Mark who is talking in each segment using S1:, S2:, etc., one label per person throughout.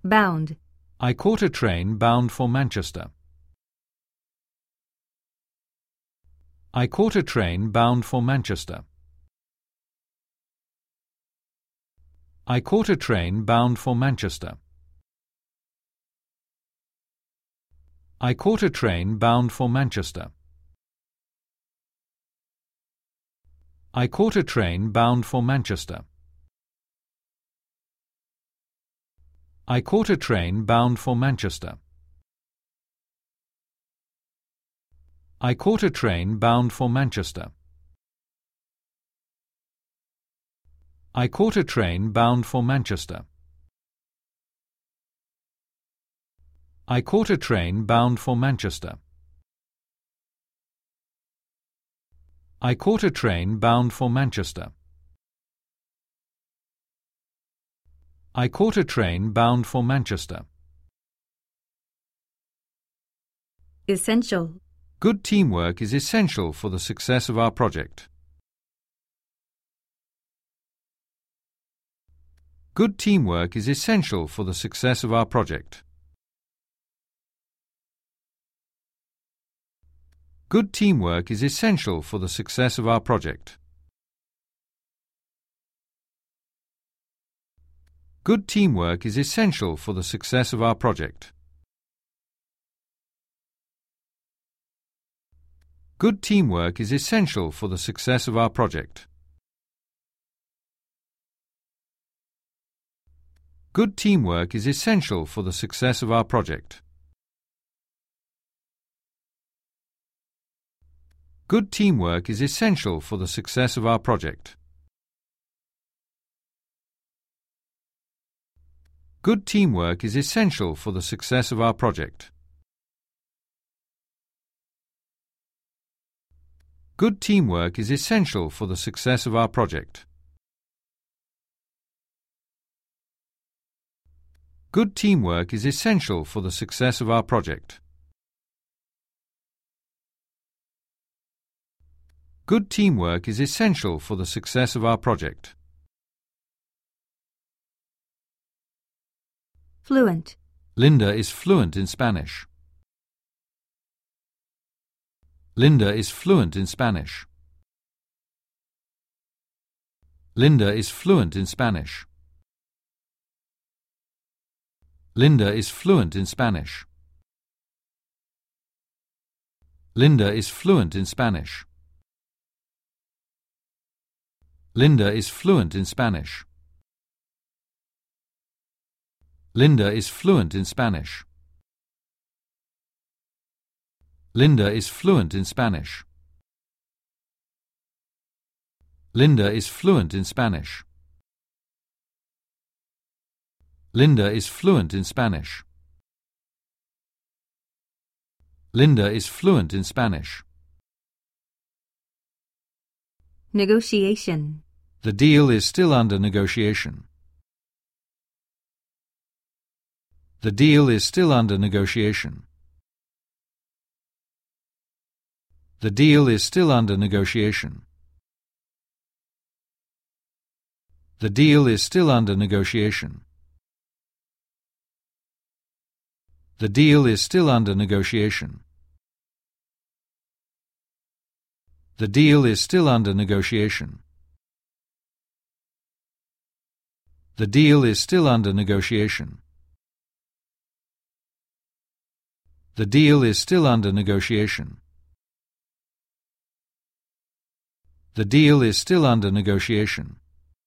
S1: Bound.
S2: I caught a train bound for Manchester. I caught a train bound for Manchester. I caught a train bound for Manchester. I caught a train bound for Manchester. I caught a train bound for Manchester. I caught a train bound for Manchester. I caught a train bound for Manchester. I caught a train bound for Manchester. I caught a train bound for Manchester. I caught a train bound for Manchester. I caught a train bound for Manchester.
S1: Essential.
S2: Good teamwork is essential for the success of our project. Good teamwork is essential for the success of our project. Good teamwork is essential for the success of our project. Good teamwork is essential for the success of our project. Good teamwork is essential for the success of our project. Good teamwork is essential for the success of our project. Good teamwork is essential for the success of our project. Good teamwork is essential for the success of our project. Good teamwork is essential for the success of our project. Good teamwork is essential for the success of our project. Good teamwork is essential for the success of our project.
S1: Fluent.
S2: Linda is fluent in Spanish. Linda is fluent in Spanish. Linda is fluent in Spanish. Linda is fluent in Spanish. Linda is fluent in Spanish. Linda is fluent in Spanish. Linda is fluent in Spanish. Linda is fluent in Spanish. Linda is fluent in Spanish. Linda is fluent in Spanish. Linda is fluent in Spanish.
S1: Negotiation.
S2: The deal is still under negotiation. The deal is still under negotiation. The deal is still under negotiation. The deal is still under negotiation. The deal is still under negotiation. The deal is still under negotiation. The deal is still under negotiation. The deal is still under negotiation. The deal is still under negotiation.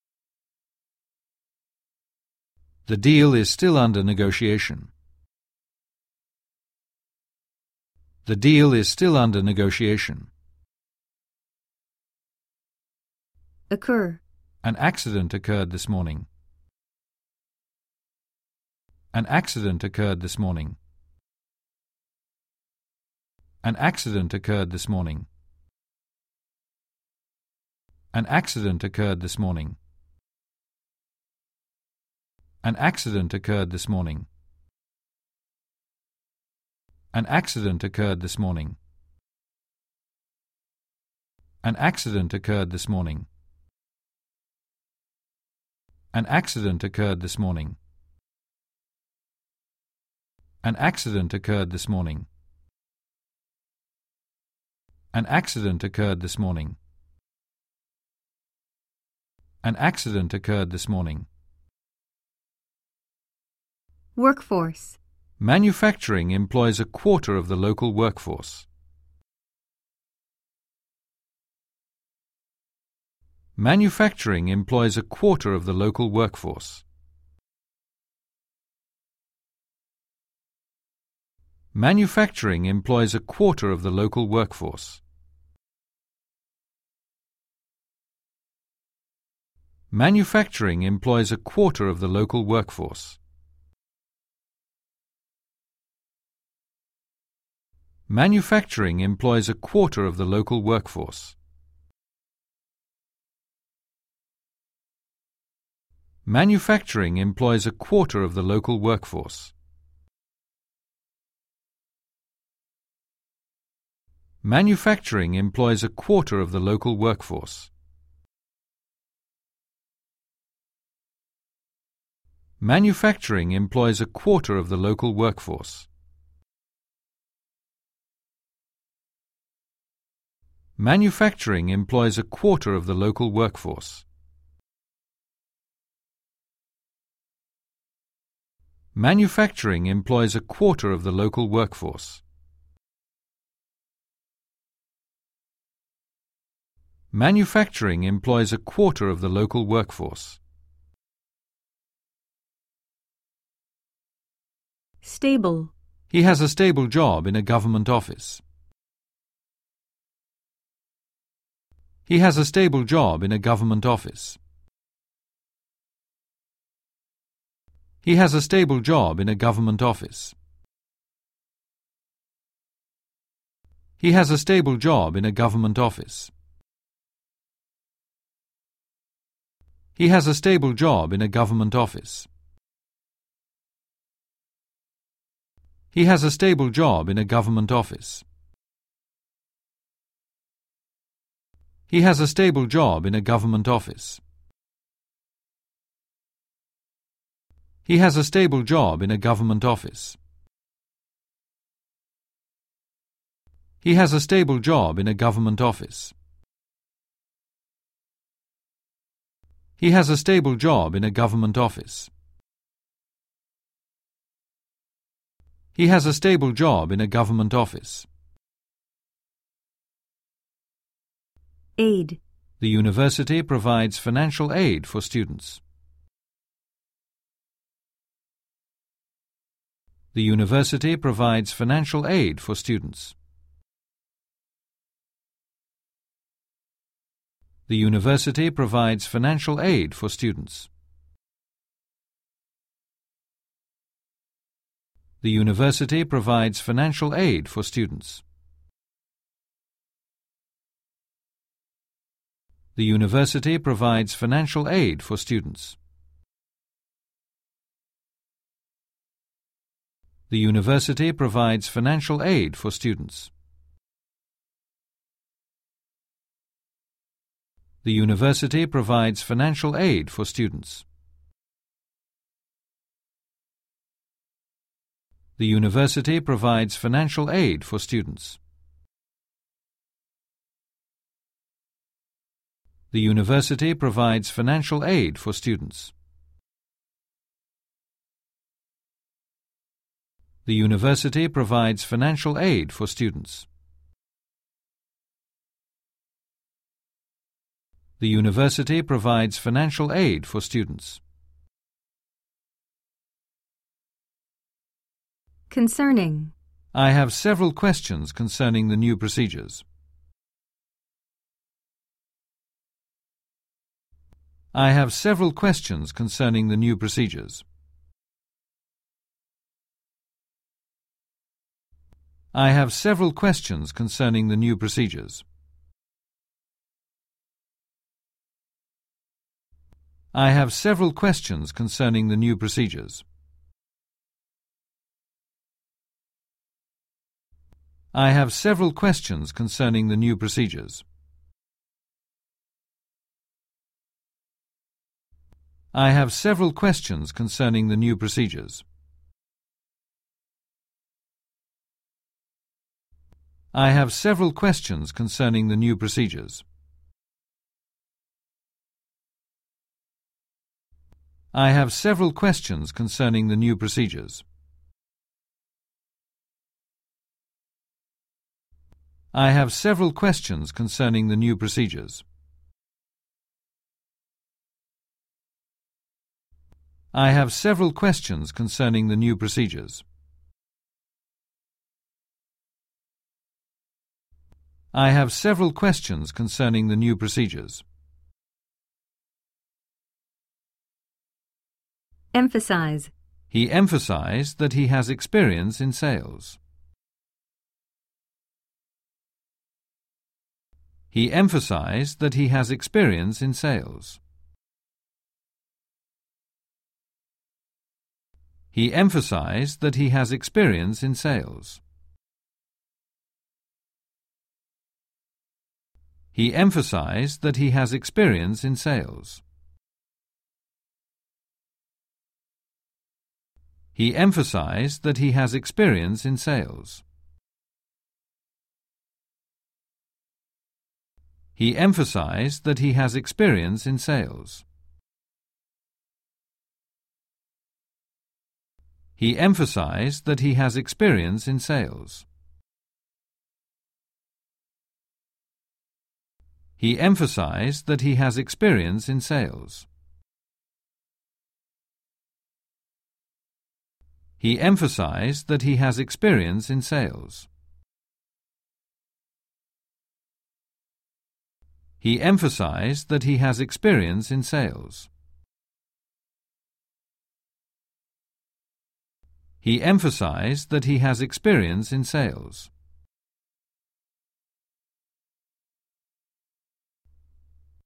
S2: The deal is still under negotiation. The deal is still under negotiation.
S1: Occur.
S2: An accident occurred this morning. An accident occurred this morning. An accident occurred this morning. An accident occurred this morning. An accident occurred this morning. An accident occurred this morning. An accident occurred this morning. An accident occurred this morning. An accident occurred this morning. An accident occurred this morning. An accident occurred this morning.
S1: Workforce.
S2: Manufacturing employs a quarter of the local workforce. Manufacturing employs a quarter of the local workforce. Manufacturing employs a quarter of the local workforce. Manufacturing employs a quarter of the local workforce. Manufacturing employs a quarter of the local workforce. Manufacturing employs a quarter of the local workforce. Manufacturing employs a quarter of the local workforce. Manufacturing employs a quarter of the local workforce. Manufacturing employs a quarter of the local workforce. Manufacturing employs a quarter of the local workforce. Manufacturing employs a quarter of the local workforce.
S1: Stable.
S2: He has a stable job in a government office. He has a stable job in a government office. He has a stable job in a government office. He has a stable job in a government office. He has a stable job in a government office. He has a stable job in a government office. He has a stable job in a government office. He has a stable job in a government office. He has a stable job in a government office. He has a stable job in a government office. He has a stable job in a government office.
S1: Aid.
S2: The university provides financial aid for students. The university provides financial aid for students. The university provides financial aid for students. The university provides financial aid for students. The university provides financial aid for students. The university provides financial aid for students. The university provides financial aid for students. The university provides financial aid for students. The university provides financial aid for students. The university provides financial aid for students. The university provides financial aid for students.
S1: Concerning.
S2: I have several questions concerning the new procedures. I have several questions concerning the new procedures. I have several questions concerning the new procedures. I have several questions concerning the new procedures. I have several questions concerning the new procedures. I have several questions concerning the new procedures. I have several questions concerning the new procedures. I have several questions concerning the new procedures. I have several questions concerning the new procedures. I have several questions concerning the new procedures. I have several questions concerning the new procedures.
S1: Emphasize.
S2: He emphasized that he has experience in sales. He emphasized that he has experience in sales. He emphasized that he has experience in sales. He emphasized that he has experience in sales. He emphasized that he has experience in sales. He emphasized that he has experience in sales. He emphasized that he has experience in sales. He emphasized that he has experience in sales. He emphasized that he has experience in sales. He emphasized that he has experience in sales. He emphasized that he has experience in sales.